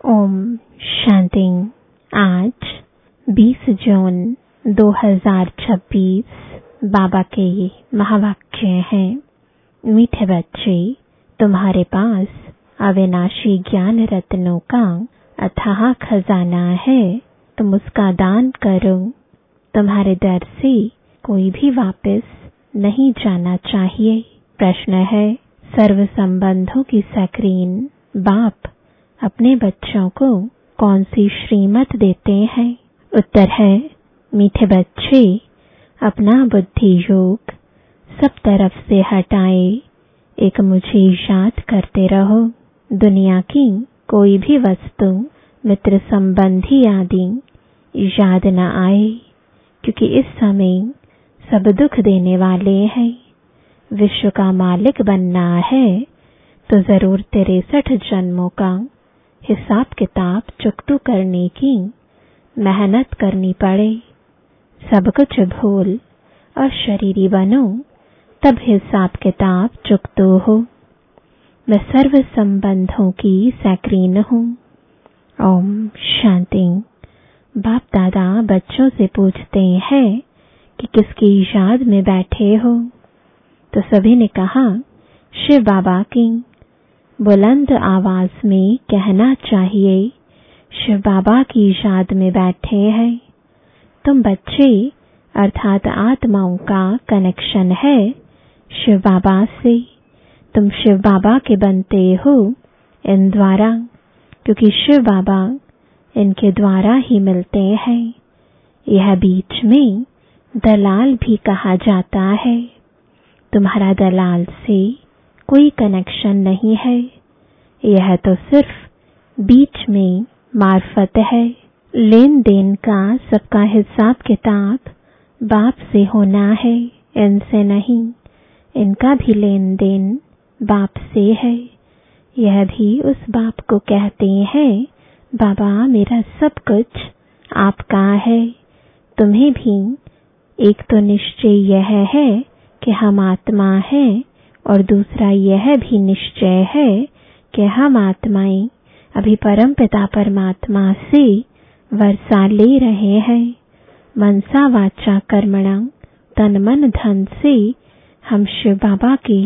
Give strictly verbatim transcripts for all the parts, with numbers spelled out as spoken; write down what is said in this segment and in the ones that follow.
ओम शांति। आज बीस जून दो हज़ार छब्बीस बाबा के महावाक्य हैं। मीठे बच्चे, तुम्हारे पास अविनाशी ज्ञान रत्नों का अथाह खजाना है, तुम उसका दान करो। तुम्हारे दर से कोई भी वापस नहीं जाना चाहिए। प्रश्न है, सर्व संबंधों की स्क्रीन बाप अपने बच्चों को कौन सी श्रीमत देते हैं? उत्तर है, मीठे बच्चे, अपना बुद्धि योग सब तरफ से हटाए, एक मुझे याद करते रहो। दुनिया की कोई भी वस्तु, मित्र संबंधी आदि याद न आए, क्योंकि इस समय सब दुख देने वाले हैं। विश्व का मालिक बनना है तो जरूर तिरसठ जन्मों का हिसाब किताब चुकतू करने की मेहनत करनी पड़े। सब कुछ भूल और शरीरी बनो, तब हिसाब किताब चुकतू हो। मैं सर्व संबंधों की स्क्रीन हूँ। ओम शांति। बाप दादा बच्चों से पूछते हैं कि किसकी याद में बैठे हो, तो सभी ने कहा शिव बाबा की। बुलंद आवाज में कहना चाहिए, शिव बाबा की याद में बैठे हैं। तुम बच्चे अर्थात आत्माओं का कनेक्शन है शिव बाबा से। तुम शिव बाबा के बनते हो इन द्वारा, क्योंकि शिव बाबा इनके द्वारा ही मिलते हैं। यह बीच में दलाल भी कहा जाता है। तुम्हारा दलाल से कोई कनेक्शन नहीं है, यह तो सिर्फ बीच में मार्फत है। लेन देन का सबका हिसाब किताब बाप से होना है, इनसे नहीं। इनका भी लेन देन बाप से है। यह भी उस बाप को कहते हैं, बाबा मेरा सब कुछ आपका है। तुम्हें भी एक तो निश्चय यह है कि हम आत्मा हैं, और दूसरा यह भी निश्चय है कि हम आत्माएं अभी परमपिता परमात्मा से वर्षा ले रहे हैं। मनसा वाचा कर्मणा तन मन धन से हम शिव बाबा के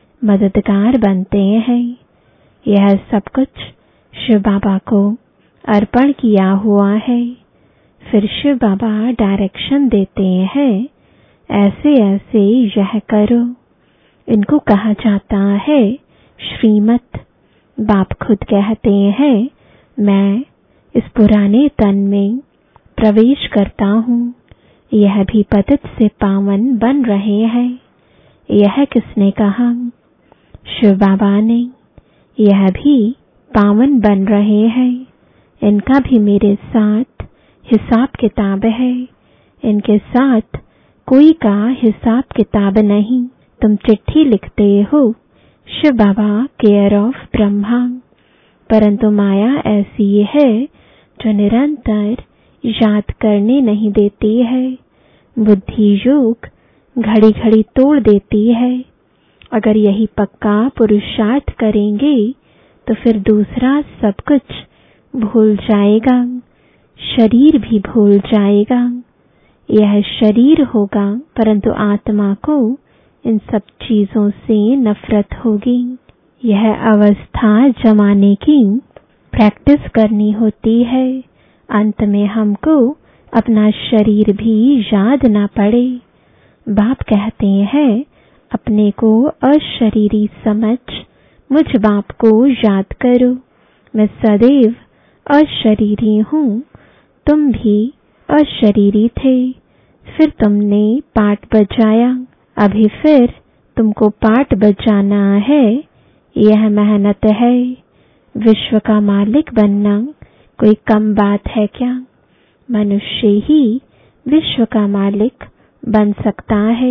मददगार बनते हैं। यह सब कुछ शिव बाबा को अर्पण किया हुआ है। फिर शिव बाबा डायरेक्शन देते हैं, ऐसे ऐसे यह करो। इनको कहा जाता है श्रीमत। बाप खुद कहते हैं, मैं इस पुराने तन में प्रवेश करता हूँ। यह भी पतित से पावन बन रहे हैं। यह किसने कहा? शिव बाबा ने। यह भी पावन बन रहे हैं। इनका भी मेरे साथ हिसाब किताब है। इनके साथ कोई का हिसाब किताब नहीं। तुम चिट्ठी लिखते हो, शिव बाबा केयर ऑफ ब्रह्मा, परंतु माया ऐसी है जो निरंतर याद करने नहीं देती है। बुद्धि योग घड़ी घड़ी तोड़ देती है। अगर यही पक्का पुरुषार्थ करेंगे तो फिर दूसरा सब कुछ भूल जाएगा, शरीर भी भूल जाएगा। यह शरीर होगा, परंतु आत्मा को इन सब चीजों से नफरत होगी। यह अवस्था जमाने की प्रैक्टिस करनी होती है। अंत में हमको अपना शरीर भी याद ना पड़े। बाप कहते हैं, अपने को अशरीरी समझ मुझ बाप को याद करो। मैं सदैव अशरीरी हूँ, तुम भी अशरीरी थे। फिर तुमने पाठ बजाया, अभी फिर तुमको पाठ बजाना है। यह मेहनत है। विश्व का मालिक बनना कोई कम बात है क्या? मनुष्य ही विश्व का मालिक बन सकता है।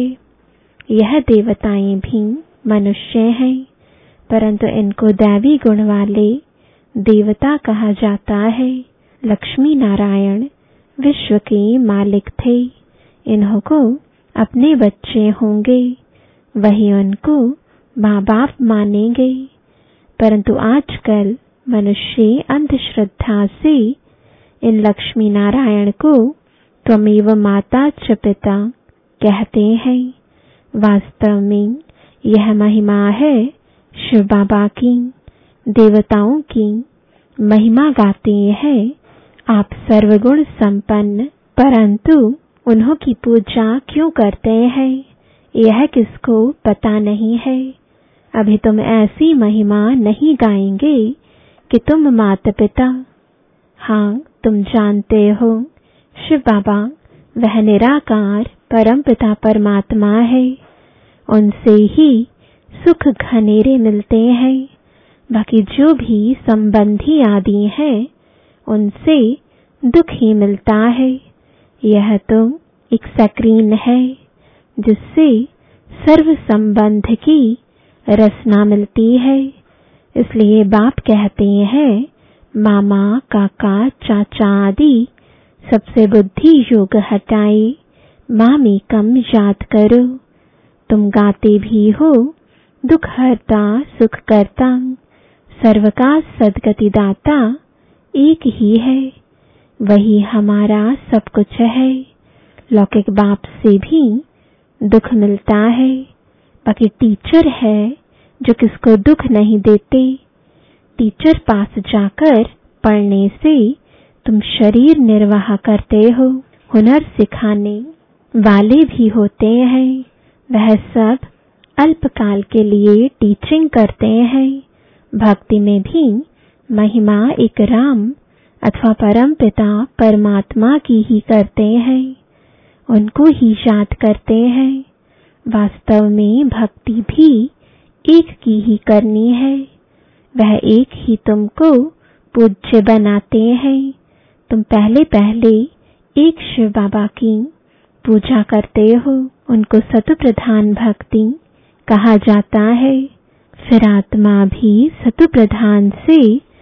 यह देवताएं भी मनुष्य हैं, परंतु इनको दैवी गुण वाले देवता कहा जाता है। लक्ष्मी नारायण विश्व के मालिक थे। इन्हों को अपने बच्चे होंगे, वही उनको माँ बाप मानेंगे। परंतु आजकल मनुष्य अंधश्रद्धा से इन लक्ष्मी नारायण को त्वमेव माता च पिता कहते हैं। वास्तव में यह महिमा है शिव बाबा की। देवताओं की महिमा गाते हैं आप सर्वगुण संपन्न, परंतु उन्हों की पूजा क्यों करते हैं यह किसको पता नहीं है। अभी तुम ऐसी महिमा नहीं गाएंगे कि तुम माता पिता। हाँ, तुम जानते हो शिव बाबा वह निराकार परम पिता परमात्मा है। उनसे ही सुख घनेरे मिलते हैं। बाकी जो भी संबंधी आदि हैं उनसे दुख ही मिलता है। यह तो एक स्क्रीन है जिससे सर्व संबंध की रसना मिलती है। इसलिए बाप कहते हैं मामा, काका, चाचा आदि सबसे बुद्धि योग हटाए मामी कम याद करो। तुम गाते भी हो दुख हरता सुख करता, सर्व का सद्गति दाता एक ही है। वही हमारा सब कुछ है। लौकिक बाप से भी दुख मिलता है। बाकी टीचर है जो किसको दुख नहीं देते। टीचर पास जाकर पढ़ने से तुम शरीर निर्वाह करते हो। हुनर सिखाने वाले भी होते हैं, वह सब अल्पकाल के लिए टीचिंग करते हैं। भक्ति में भी महिमा एक राम अथवा परम पिता परमात्मा की ही करते हैं, उनको ही याद करते हैं। वास्तव में भक्ति भी एक की ही करनी है। वह एक ही तुमको पूज्य बनाते हैं। तुम पहले पहले एक शिव बाबा की पूजा करते हो, उनको सतु प्रधान भक्ति कहा जाता है। फिर आत्मा भी सतु प्रधान से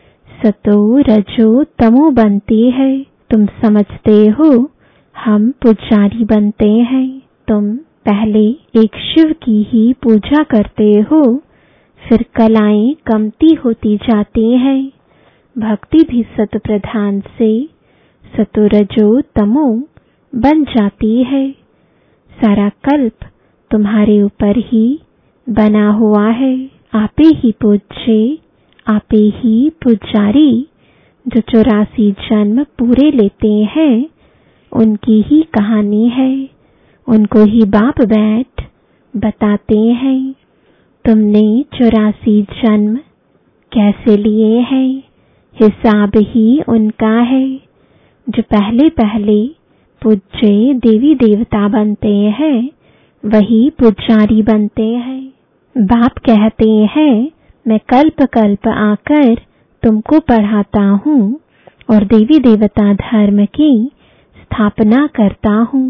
सतो रजो तमो बनती है। तुम समझते हो हम पुजारी बनते हैं। तुम पहले एक शिव की ही पूजा करते हो, फिर कलाएं कमती होती जाती हैं। भक्ति भी सत प्रधान से सतुरजो तमो बन जाती है। सारा कल्प तुम्हारे ऊपर ही बना हुआ है। आपे ही पूज्य, आपे ही पुजारी। जो चौरासी जन्म पूरे लेते हैं उनकी ही कहानी है, उनको ही बाप बैठ बताते हैं। तुमने चौरासी जन्म कैसे लिए हैं, हिसाब ही उनका है। जो पहले पहले पूज्य देवी देवता बनते हैं वही पुजारी बनते हैं। बाप कहते हैं मैं कल्प कल्प आकर तुमको पढ़ाता हूँ और देवी देवता धर्म की स्थापना करता हूँ,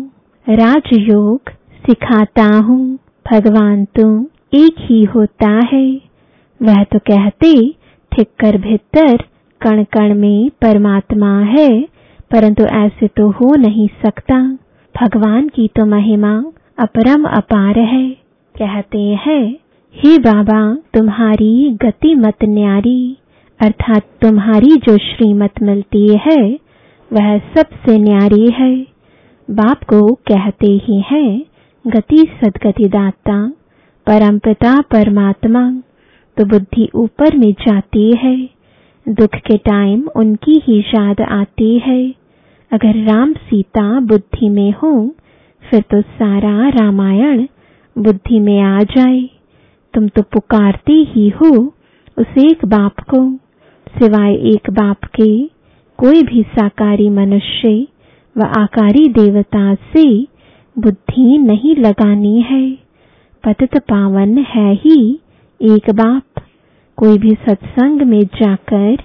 राजयोग सिखाता हूँ। भगवान तो एक ही होता है। वह तो कहते ठिक्कर भीतर कण कण में परमात्मा है, परंतु ऐसे तो हो नहीं सकता। भगवान की तो महिमा अपरम अपार है। कहते हैं हे बाबा तुम्हारी गति मत न्यारी, अर्थात तुम्हारी जो श्रीमत मिलती है वह सबसे न्यारी है। बाप को कहते ही हैं गति सद्गति दाता परमपिता परमात्मा। तो बुद्धि ऊपर में जाती है, दुख के टाइम उनकी ही याद आती है। अगर राम सीता बुद्धि में हो फिर तो सारा रामायण बुद्धि में आ जाए। तुम तो पुकारते ही हो उस एक बाप को। सिवाय एक बाप के कोई भी साकारी मनुष्य व आकारी देवता से बुद्धि नहीं लगानी है। पतित पावन है ही एक बाप। कोई भी सत्संग में जाकर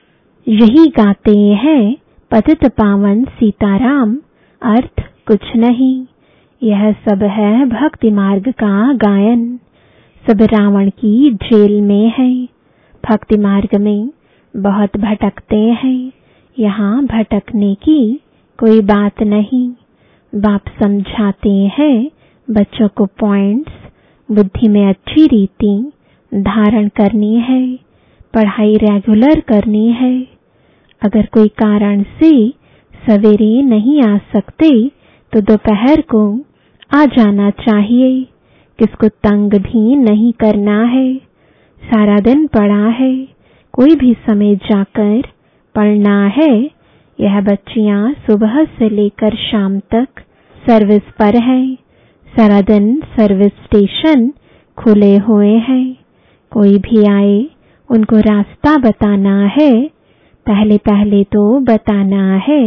यही गाते हैं पतित पावन सीताराम, अर्थ कुछ नहीं। यह सब है भक्ति मार्ग का गायन। सब रावण की जेल में है। भक्ति मार्ग में बहुत भटकते हैं, यहाँ भटकने की कोई बात नहीं। बाप समझाते हैं बच्चों को पॉइंट्स बुद्धि में अच्छी रीति धारण करनी है। पढ़ाई रेगुलर करनी है। अगर कोई कारण से सवेरे नहीं आ सकते तो दोपहर को आ जाना चाहिए। किसको तंग भी नहीं करना है। सारा दिन पढ़ा है, कोई भी समय जाकर पढ़ना है। यह बच्चियां सुबह से लेकर शाम तक सर्विस पर हैं। सारा दिन सर्विस स्टेशन खुले हुए हैं। कोई भी आए उनको रास्ता बताना है। पहले पहले तो बताना है।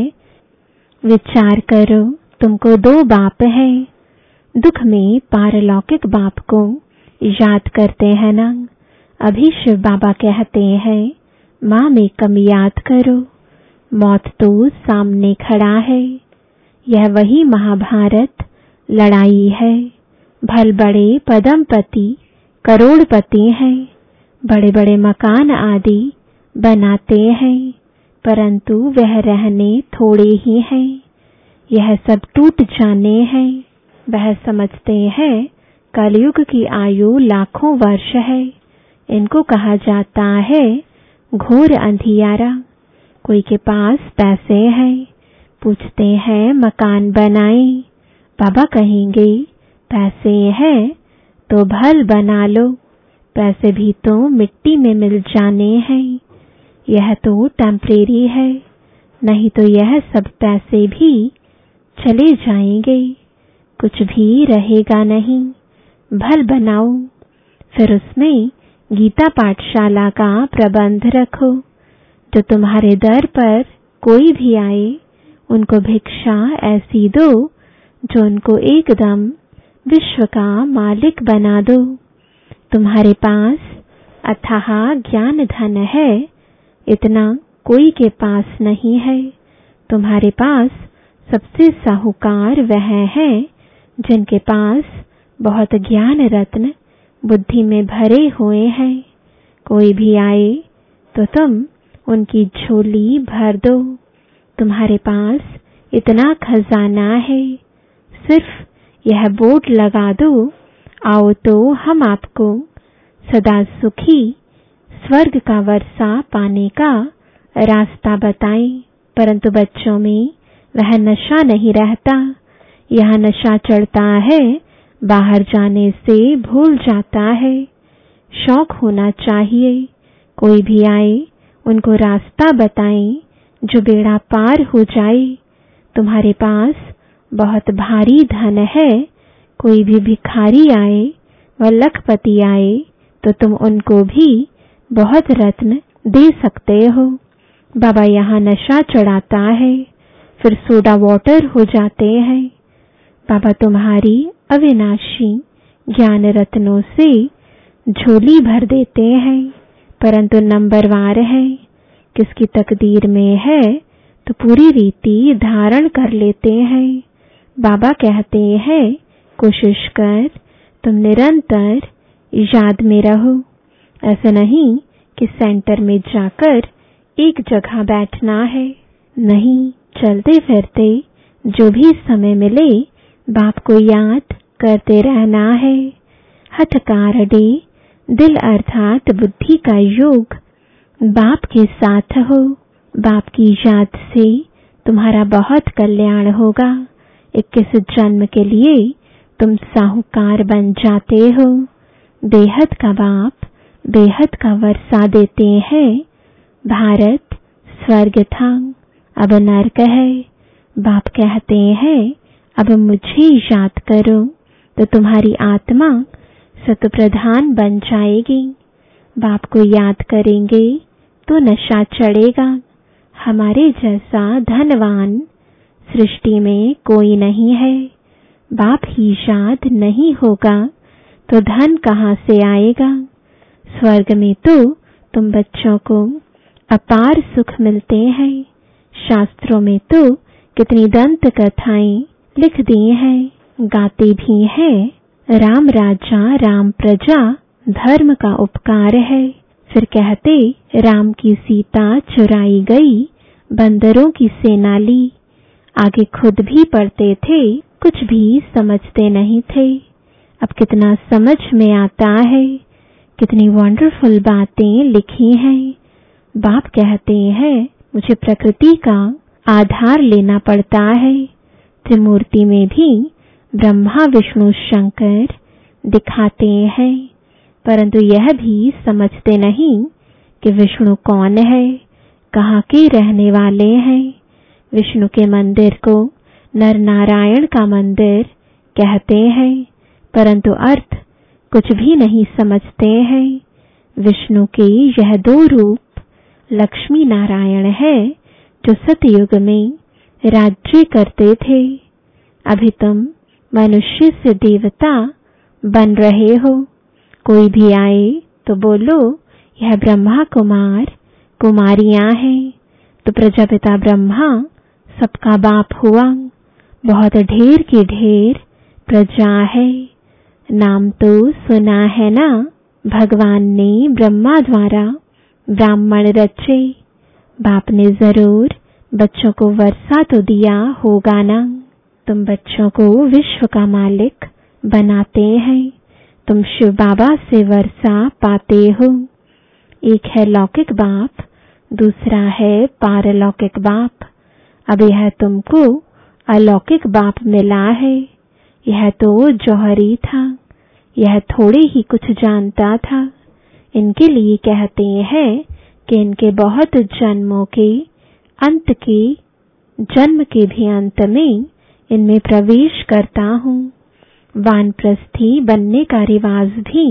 विचार करो, तुमको दो बाप हैं। दुख में पारलौकिक बाप को याद करते हैं ना। अभी शिव बाबा कहते हैं माँ में कम याद करो। मौत तो सामने खड़ा है। यह वही महाभारत लड़ाई है। भल बड़े पदमपति करोड़पति हैं, बड़े बड़े मकान आदि बनाते हैं, परंतु वह रहने थोड़े ही हैं। यह सब टूट जाने हैं। वह समझते हैं कलयुग की आयु लाखों वर्ष है। इनको कहा जाता है घोर अंधियारा। कोई के पास पैसे हैं, पूछते हैं मकान बनाएं। बाबा कहेंगे पैसे हैं तो भल बना लो। पैसे भी तो मिट्टी में मिल जाने हैं। यह तो टेम्परेरी है, नहीं तो यह सब पैसे भी चले जाएंगे। कुछ भी रहेगा नहीं। भल बनाओ। फिर उसमें गीता पाठशाला का प्रबंध रखो। जो तुम्हारे दर पर कोई भी आए उनको भिक्षा ऐसी दो जो उनको एकदम विश्व का मालिक बना दो। तुम्हारे पास अथाह ज्ञान धन है, इतना कोई के पास नहीं है। तुम्हारे पास सबसे साहूकार वह है जिनके पास बहुत ज्ञान रत्न बुद्धि में भरे हुए हैं। कोई भी आए तो तुम उनकी झोली भर दो। तुम्हारे पास इतना खजाना है, सिर्फ यह बोर्ड लगा दो, आओ तो हम आपको सदा सुखी स्वर्ग का वर्षा पाने का रास्ता बताएं। परंतु बच्चों में वह नशा नहीं रहता। यह नशा चढ़ता है, बाहर जाने से भूल जाता है। शौक होना चाहिए। कोई भी आए उनको रास्ता बताएं जो बेड़ा पार हो जाए। तुम्हारे पास बहुत भारी धन है। कोई भी भिखारी आए व लखपति आए तो तुम उनको भी बहुत रत्न दे सकते हो। बाबा यहाँ नशा चढ़ाता है, फिर सोडा वाटर हो जाते हैं। बाबा तुम्हारी अविनाशी ज्ञान रत्नों से झोली भर देते हैं, परंतु नंबरवार है। किसकी तकदीर में है तो पूरी रीति धारण कर लेते हैं। बाबा कहते हैं कोशिश कर तुम निरंतर याद में रहो। ऐसा नहीं कि सेंटर में जाकर एक जगह बैठना है। नहीं, चलते फिरते जो भी समय मिले बाप को याद करते रहना है। हठकार डे दिल अर्थात बुद्धि का योग बाप के साथ हो। बाप की याद से तुम्हारा बहुत कल्याण होगा। इक्कीस जन्म के लिए तुम साहूकार बन जाते हो। बेहद का बाप बेहद का वर्षा देते हैं। भारत स्वर्ग था, अब नरक है। बाप कहते हैं अब मुझे याद करो तो तुम्हारी आत्मा सतप्रधान बन जाएगी। बाप को याद करेंगे तो नशा चढ़ेगा। हमारे जैसा धनवान सृष्टि में कोई नहीं है। बाप ही याद नहीं होगा तो धन कहाँ से आएगा। स्वर्ग में तो तुम बच्चों को अपार सुख मिलते हैं। शास्त्रों में तो कितनी दंत कथाएं लिख दी हैं, गाते भी हैं। राम राजा राम प्रजा धर्म का उपकार है। फिर कहते राम की सीता चुराई गई, बंदरों की सेना ली। आगे खुद भी पढ़ते थे, कुछ भी समझते नहीं थे। अब कितना समझ में आता है। कितनी वंडरफुल बातें लिखी हैं। बाप कहते हैं मुझे प्रकृति का आधार लेना पड़ता है। त्रिमूर्ति में भी ब्रह्मा विष्णु शंकर दिखाते हैं, परंतु यह भी समझते नहीं कि विष्णु कौन है, कहाँ के रहने वाले हैं। विष्णु के मंदिर को नर नारायण का मंदिर कहते हैं, परंतु अर्थ कुछ भी नहीं समझते हैं। विष्णु के यह दो रूप लक्ष्मी नारायण है जो सतयुग में राज्य करते थे। अभी तुम मनुष्य से देवता बन रहे हो। कोई भी आए तो बोलो यह ब्रह्मा कुमार कुमारियां हैं, तो प्रजापिता ब्रह्मा सबका बाप हुआ। बहुत ढेर की ढेर प्रजा है। नाम तो सुना है ना, भगवान ने ब्रह्मा द्वारा ब्राह्मण रचे। बाप ने जरूर बच्चों को वर्षा तो दिया होगा ना। तुम बच्चों को विश्व का मालिक बनाते हैं। तुम शिव बाबा से वर्षा पाते हो। एक है लौकिक बाप, दूसरा है पारलौकिक बाप। अब यह तुमको अलौकिक बाप मिला है। यह तो जौहरी था, यह थोड़े ही कुछ जानता था। इनके लिए कहते हैं कि इनके बहुत जन्मों के अंत के जन्म के भी अंत में इनमें प्रवेश करता हूँ। वानप्रस्थी बनने का रिवाज भी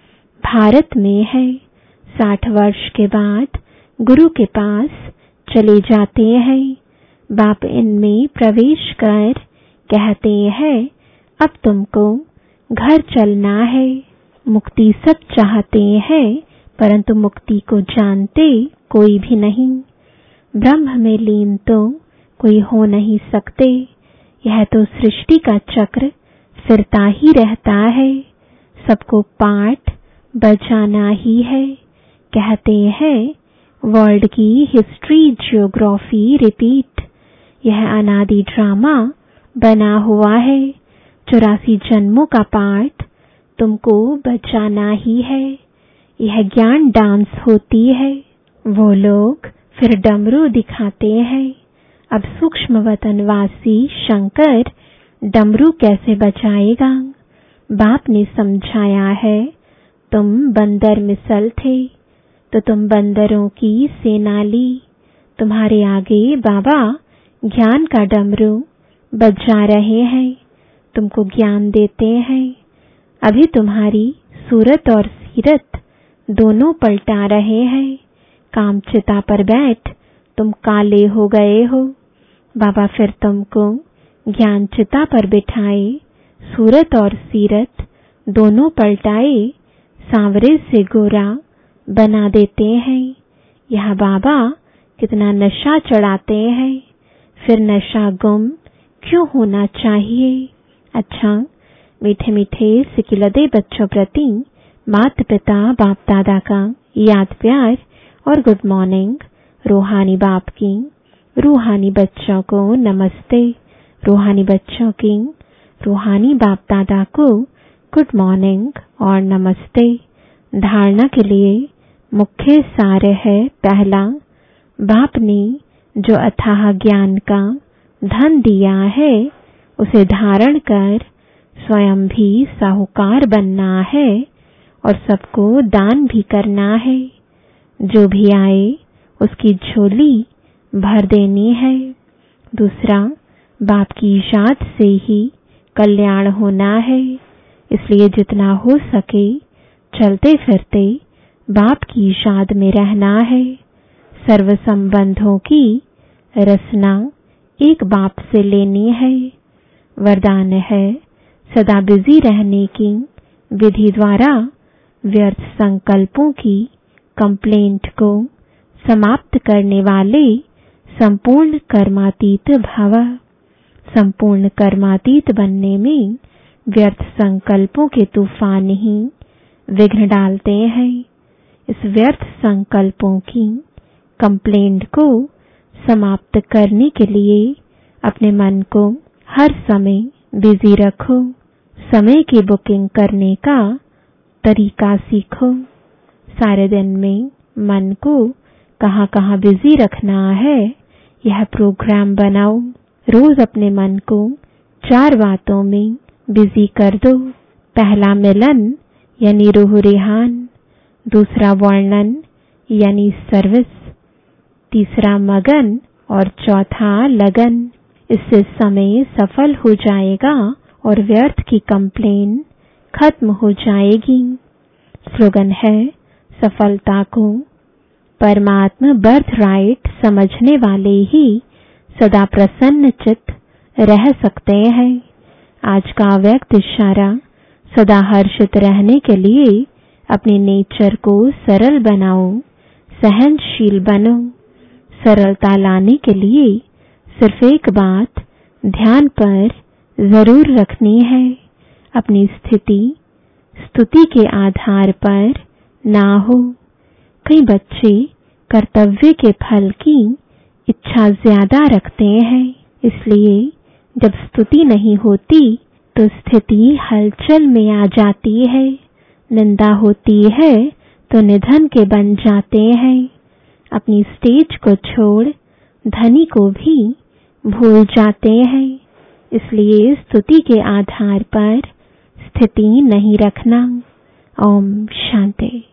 भारत में है। साठ वर्ष के बाद गुरु के पास चले जाते हैं। बाप इनमें प्रवेश कर कहते हैं अब तुमको घर चलना है। मुक्ति सब चाहते हैं, परंतु मुक्ति को जानते कोई भी नहीं। ब्रह्म में लीन तो कोई हो नहीं सकते। यह तो सृष्टि का चक्र फिरता ही रहता है। सबको पाठ बजाना ही है। कहते हैं वर्ल्ड की हिस्ट्री ज्योग्राफी रिपीट। यह अनादि ड्रामा बना हुआ है। चौरासी जन्मों का पाठ तुमको बचाना ही है। यह ज्ञान डांस होती है। वो लोग फिर डमरू दिखाते हैं। अब सूक्ष्म वतनवासी शंकर डमरू कैसे बजाएगा? बाप ने समझाया है तुम बंदर मिसल थे, तो तुम बंदरों की सेना ली। तुम्हारे आगे बाबा ज्ञान का डमरू बजा रहे हैं, तुमको ज्ञान देते हैं। अभी तुम्हारी सूरत और सीरत दोनों पलटा रहे हैं। कामचिता पर बैठ तुम काले हो गए हो। बाबा फिर तुमको ज्ञान चिता पर बिठाए, सूरत और सीरत दोनों पलटाए, सांवरे से गोरा बना देते हैं। यह बाबा कितना नशा चढ़ाते हैं। फिर नशा गुम क्यों होना चाहिए? अच्छा, मीठे मीठे सिकिलदे बच्चों प्रति माता पिता बाप दादा का याद प्यार और गुड मॉर्निंग। रूहानी बाप की रूहानी बच्चों को नमस्ते। रूहानी बच्चों की रूहानी बाप दादा को गुड मॉर्निंग और नमस्ते। धारणा के लिए मुख्य सार है पहला, बाप ने जो अथाह ज्ञान का धन दिया है उसे धारण कर स्वयं भी साहूकार बनना है और सबको दान भी करना है। जो भी आए उसकी झोली भर देनी है। दूसरा, बाप की याद से ही कल्याण होना है, इसलिए जितना हो सके चलते फिरते बाप की याद में रहना है। सर्व संबंधों की रचना एक बाप से लेनी है। वरदान है सदा बिजी रहने की विधि द्वारा व्यर्थ संकल्पों की कंप्लेंट को समाप्त करने वाले संपूर्ण कर्मातीत भव। संपूर्ण कर्मातीत बनने में व्यर्थ संकल्पों के तूफान ही विघ्न डालते हैं। इस व्यर्थ संकल्पों की कंप्लेंट को समाप्त करने के लिए अपने मन को हर समय बिजी रखो। समय की बुकिंग करने का तरीका सीखो। सारे दिन में मन को कहाँ कहाँ बिजी रखना है, यह प्रोग्राम बनाओ। रोज अपने मन को चार बातों में बिजी कर दो। पहला मिलन यानी रूह रिहान, दूसरा वर्णन यानी सर्विस, तीसरा मगन और चौथा लगन। इससे समय सफल हो जाएगा और व्यर्थ की कंप्लेन खत्म हो जाएगी। स्लोगन है, सफलता को परमात्मा बर्थ राइट समझने वाले ही सदा प्रसन्न चित्त रह सकते हैं। आज का व्यक्त इशारा, सदा हर्षित रहने के लिए अपने नेचर को सरल बनाओ, सहनशील बनो। सरलता लाने के लिए सिर्फ एक बात ध्यान पर जरूर रखनी है, अपनी स्थिति स्तुति के आधार पर ना हो। कई बच्चे कर्तव्य के फल की इच्छा ज्यादा रखते हैं, इसलिए जब स्तुति नहीं होती तो स्थिति हलचल में आ जाती है। निंदा होती है तो निधन के बन जाते हैं। अपनी स्टेज को छोड़ धनी को भी भूल जाते हैं। इसलिए स्तुति के आधार पर स्थिति नहीं रखना। ओम शांति।